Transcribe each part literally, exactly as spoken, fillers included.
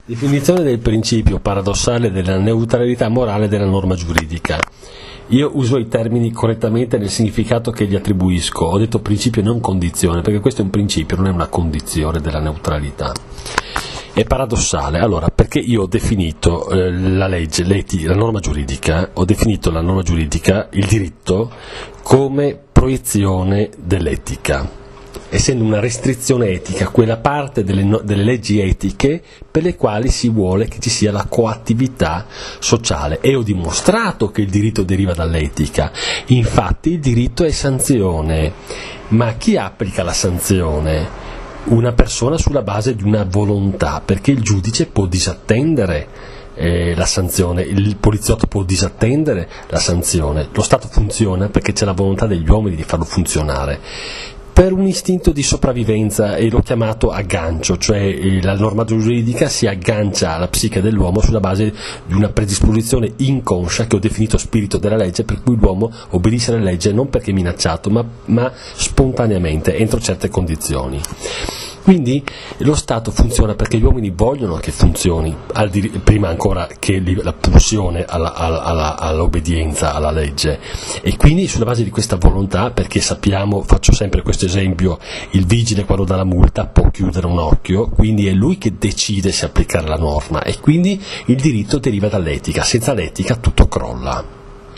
Definizione del principio paradossale della neutralità morale della norma giuridica. Io uso i termini correttamente nel significato che gli attribuisco. Ho detto principio e non condizione, perché questo è un principio, non è una condizione della neutralità. È paradossale, allora, perché io ho definito eh, la legge, la norma giuridica, ho definito la norma giuridica, il diritto, come proiezione dell'etica, essendo una restrizione etica, quella parte delle, no, delle leggi etiche per le quali si vuole che ci sia la coattività sociale. E ho dimostrato che il diritto deriva dall'etica, infatti il diritto è sanzione, ma chi applica la sanzione? Una persona sulla base di una volontà, perché il giudice può disattendere eh, la sanzione, il poliziotto può disattendere la sanzione, lo Stato funziona perché c'è la volontà degli uomini di farlo funzionare per un istinto di sopravvivenza, e l'ho chiamato aggancio, cioè la norma giuridica si aggancia alla psiche dell'uomo sulla base di una predisposizione inconscia che ho definito spirito della legge, per cui l'uomo obbedisce alla legge non perché minacciato, ma, ma spontaneamente, entro certe condizioni. Quindi lo Stato funziona perché gli uomini vogliono che funzioni, al dir- prima ancora che la pulsione alla, alla, alla, all'obbedienza alla legge, e quindi sulla base di questa volontà, perché sappiamo, faccio sempre questo esempio, il vigile quando dà la multa può chiudere un occhio, quindi è lui che decide se applicare la norma, e quindi il diritto deriva dall'etica, senza l'etica tutto crolla.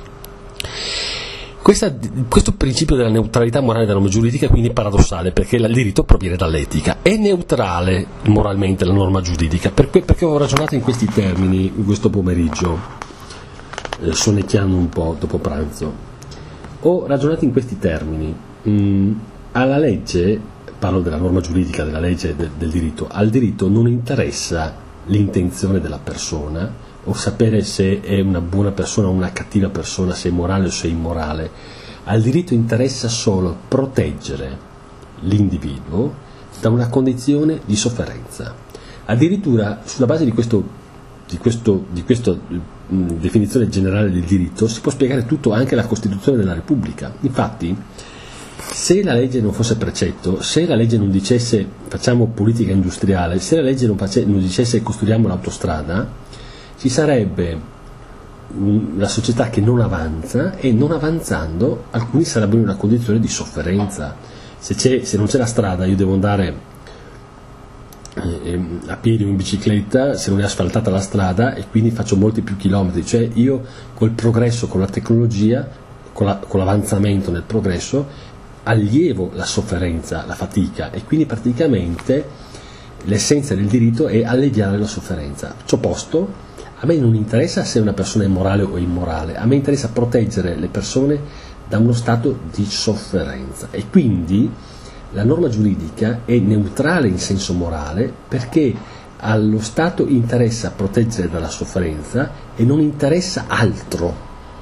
Questa, questo principio della neutralità morale della norma giuridica è quindi paradossale, perché il diritto proviene dall'etica. È neutrale moralmente la norma giuridica, perché, perché ho ragionato in questi termini questo pomeriggio, eh, sonnecchiando un po' dopo pranzo. Ho ragionato in questi termini. Mm, alla legge, parlo della norma giuridica, della legge del, del diritto, al diritto non interessa l'intenzione della persona, o sapere se è una buona persona o una cattiva persona, se è morale o se è immorale. Al diritto interessa solo proteggere l'individuo da una condizione di sofferenza. Addirittura sulla base di questo, di questo, di questa mh, definizione generale del diritto si può spiegare tutto, anche la Costituzione della Repubblica. Infatti, se la legge non fosse precetto, se la legge non dicesse facciamo politica industriale, se la legge non, face, non dicesse costruiamo l'autostrada, ci sarebbe una società che non avanza, e non avanzando alcuni sarebbero in una condizione di sofferenza. Se, c'è, se non c'è la strada, io devo andare eh, a piedi o in bicicletta, se non è asfaltata la strada, e quindi faccio molti più chilometri. Cioè io col progresso, con la tecnologia, con, la, con l'avanzamento nel progresso, allievo la sofferenza, la fatica, e quindi praticamente l'essenza del diritto è alleviare la sofferenza. Ciò posto, a me non interessa se una persona è morale o immorale, a me interessa proteggere le persone da uno stato di sofferenza, e quindi la norma giuridica è neutrale in senso morale, perché allo Stato interessa proteggere dalla sofferenza e non interessa altro.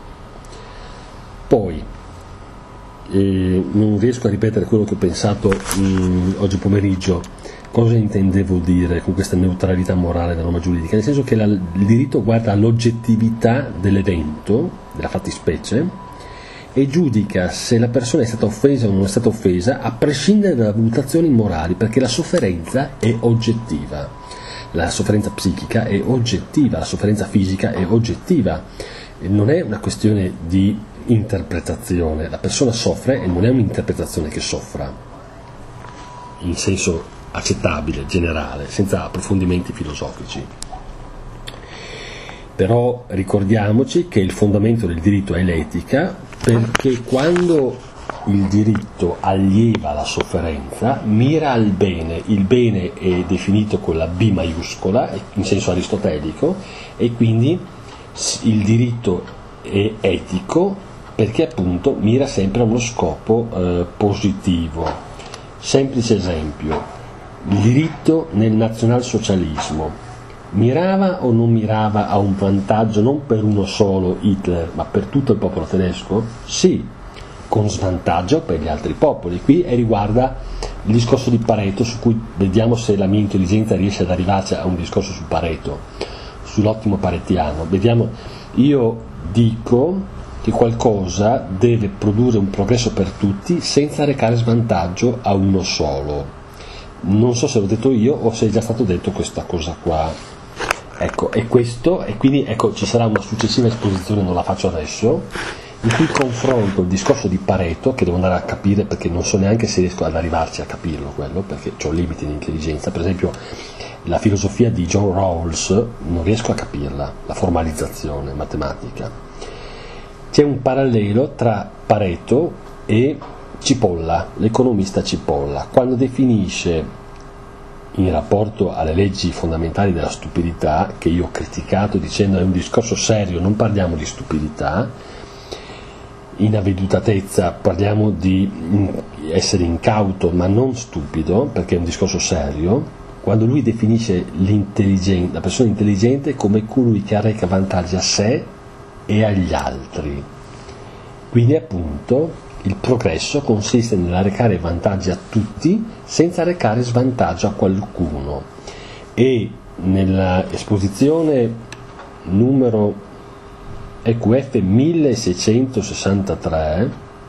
Poi eh, non riesco a ripetere quello che ho pensato mh, oggi pomeriggio. Cosa intendevo dire con questa neutralità morale della norma giuridica? Nel senso che la, il diritto guarda all'oggettività dell'evento, della fattispecie, e giudica se la persona è stata offesa o non è stata offesa, a prescindere dalle valutazioni morali, perché la sofferenza è oggettiva, la sofferenza psichica è oggettiva, la sofferenza fisica è oggettiva, non è una questione di interpretazione, la persona soffre e non è un'interpretazione che soffra, in senso accettabile, generale, senza approfondimenti filosofici. Però ricordiamoci che il fondamento del diritto è l'etica, perché quando il diritto allieva la sofferenza, mira al bene. Il bene è definito con la B maiuscola, in senso aristotelico, e quindi il diritto è etico perché appunto mira sempre a uno scopo eh, positivo. Semplice esempio: il diritto nel nazionalsocialismo mirava o non mirava a un vantaggio non per uno solo, Hitler, ma per tutto il popolo tedesco? Sì, con svantaggio per gli altri popoli. Qui riguarda il discorso di Pareto, su cui vediamo se la mia intelligenza riesce ad arrivarci a un discorso su Pareto, sull'ottimo paretiano. Vediamo, io dico che qualcosa deve produrre un progresso per tutti senza recare svantaggio a uno solo. Non so se l'ho detto io o se è già stato detto questa cosa qua. Ecco, e questo, e quindi ecco, ci sarà una successiva esposizione, non la faccio adesso, in cui confronto il discorso di Pareto, che devo andare a capire perché non so neanche se riesco ad arrivarci a capirlo quello, perché ho limiti di intelligenza. Per esempio la filosofia di John Rawls non riesco a capirla, la formalizzazione matematica. C'è un parallelo tra Pareto e Cipolla, l'economista Cipolla, quando definisce, in rapporto alle leggi fondamentali della stupidità, che io ho criticato dicendo è un discorso serio, non parliamo di stupidità, in avvedutatezza parliamo di essere incauto ma non stupido, perché è un discorso serio, quando lui definisce la persona intelligente come colui che arreca vantaggi a sé e agli altri. Quindi appunto il progresso consiste nell'arrecare vantaggi a tutti senza arrecare svantaggio a qualcuno. E nella esposizione numero E Q F milleseicentosessantatré,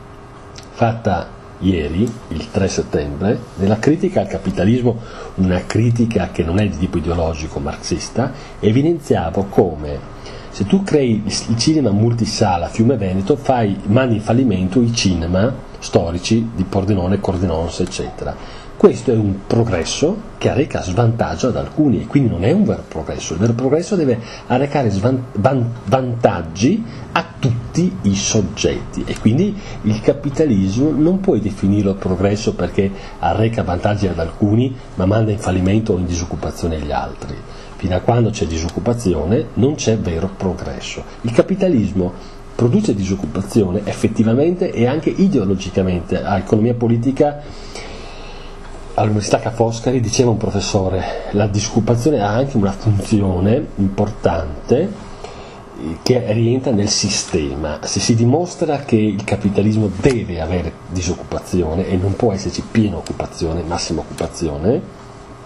fatta ieri, il tre settembre, nella critica al capitalismo, una critica che non è di tipo ideologico marxista, evidenziavo come se tu crei il cinema multisala a Fiume Veneto, fai, mandi in fallimento i cinema storici di Pordenone, Cordenons, eccetera. Questo è un progresso che arreca svantaggio ad alcuni e quindi non è un vero progresso. Il vero progresso deve arrecare svan- van- vantaggi a tutti i soggetti e quindi il capitalismo non puoi definirlo progresso perché arreca vantaggi ad alcuni ma manda in fallimento o in disoccupazione gli altri. Fino a quando c'è disoccupazione non c'è vero progresso. Il capitalismo produce disoccupazione effettivamente e anche ideologicamente. A economia politica all'Università Ca' Foscari diceva un professore, la disoccupazione ha anche una funzione importante che rientra nel sistema. Se si dimostra che il capitalismo deve avere disoccupazione e non può esserci piena occupazione, massima occupazione,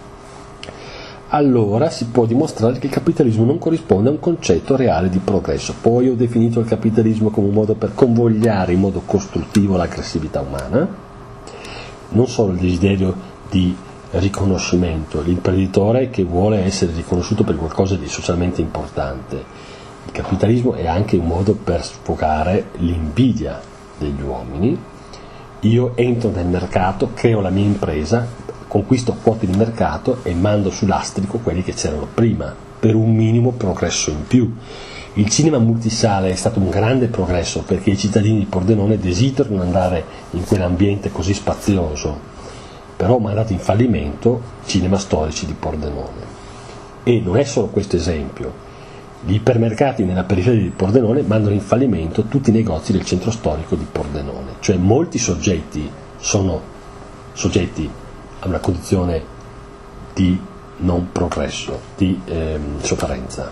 allora si può dimostrare che il capitalismo non corrisponde a un concetto reale di progresso. Poi ho definito il capitalismo come un modo per convogliare in modo costruttivo l'aggressività umana, non solo il desiderio di riconoscimento, l'imprenditore che vuole essere riconosciuto per qualcosa di socialmente importante. Il capitalismo è anche un modo per sfogare l'invidia degli uomini. Io entro nel mercato, creo la mia impresa, conquisto quote di mercato e mando sul lastrico quelli che c'erano prima, per un minimo progresso in più. Il cinema multisale è stato un grande progresso perché i cittadini di Pordenone desiderano andare in quell'ambiente così spazioso, però ha mandato in fallimento cinema storici di Pordenone. E non è solo questo esempio, gli ipermercati nella periferia di Pordenone mandano in fallimento tutti i negozi del centro storico di Pordenone, cioè molti soggetti sono soggetti a una condizione di non progresso, di ehm, sofferenza.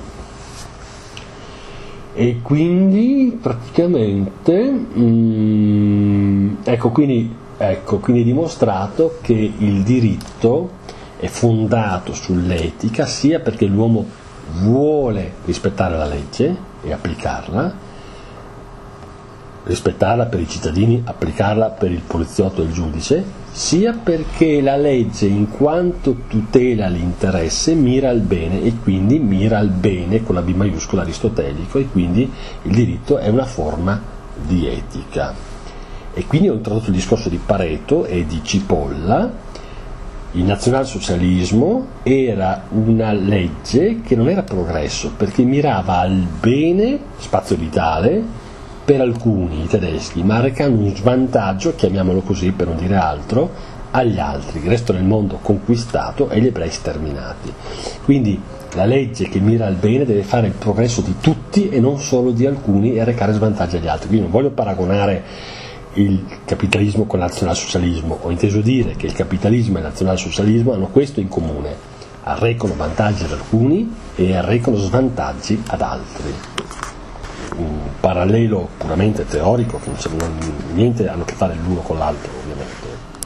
E quindi praticamente mm, ecco quindi ecco quindi è dimostrato che il diritto è fondato sull'etica sia perché l'uomo vuole rispettare la legge e applicarla, rispettarla per i cittadini, applicarla per il poliziotto e il giudice, sia perché la legge in quanto tutela l'interesse mira al bene e quindi mira al bene con la B maiuscola aristotelico e quindi il diritto è una forma di etica. E quindi ho introdotto il discorso di Pareto e di Cipolla. Il nazionalsocialismo era una legge che non era progresso perché mirava al bene spazio vitale per alcuni, i tedeschi, ma arrecando un svantaggio, chiamiamolo così per non dire altro, agli altri, il resto del mondo conquistato e gli ebrei sterminati. Quindi la legge che mira al bene deve fare il progresso di tutti e non solo di alcuni e arrecare svantaggi agli altri. Quindi non voglio paragonare il capitalismo con il nazionalsocialismo, ho inteso dire che il capitalismo e il nazionalsocialismo hanno questo in comune: arrecano vantaggi ad alcuni e arrecano svantaggi ad altri. Un parallelo puramente teorico che non, niente hanno a che fare l'uno con l'altro.